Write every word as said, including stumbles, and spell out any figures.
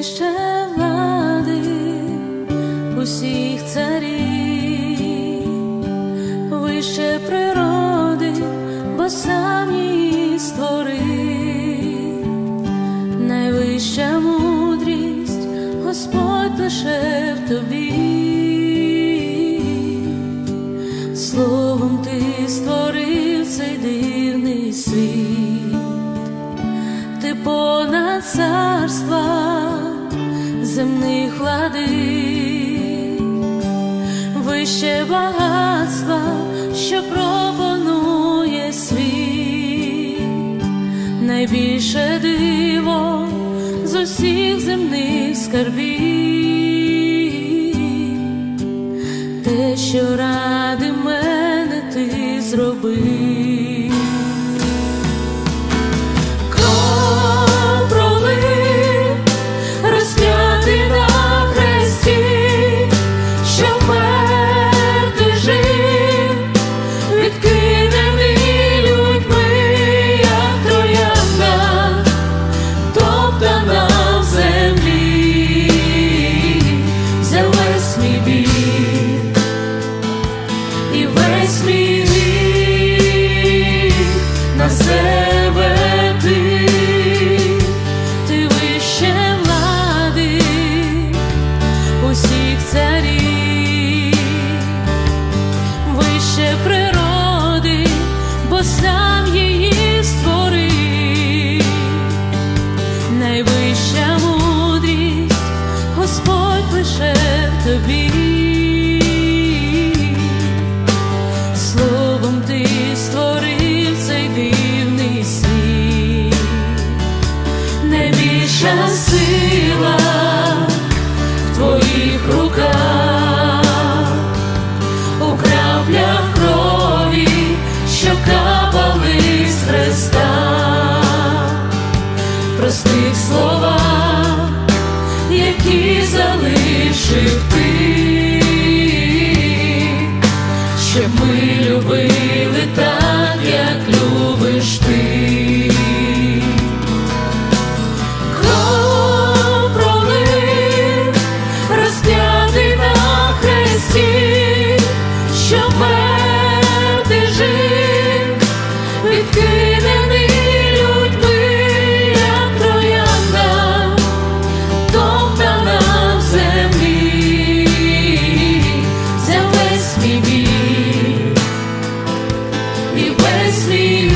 вище влади усіх царів, вище природи, бо сам її створив. Найвища мудрість Господь лише в тобі. Словом ти створив цей дивний світ, ти понад царства земних владик, вище багатства, що пропонує світ, найбільше диво з усіх земних скарбів, те, що ради мене ти зробив. Кров пролив, розп'ятий на хресті, щоб мертвий жив, відкинений людьми, як троянда, топтана в землі, взяв весь мій біль і весь мій гріх на себе ти. Ти вище влади усіх царів, вище природи, бо сам її створив. Найвища мудрість Господь лише в тобі. Словом ти створив цей дивний світ, найбільша сила в твоїх руках, у краплях крові, що капали з хреста, в простих словах, які залишив ти, щоб ми любили так, як любиш ти. Кров пролив, розп'ятий на хресті, щоб мертвий жив, відкинений людьми, як троянда, топтана в землі, взяв весь мій біль і весь мій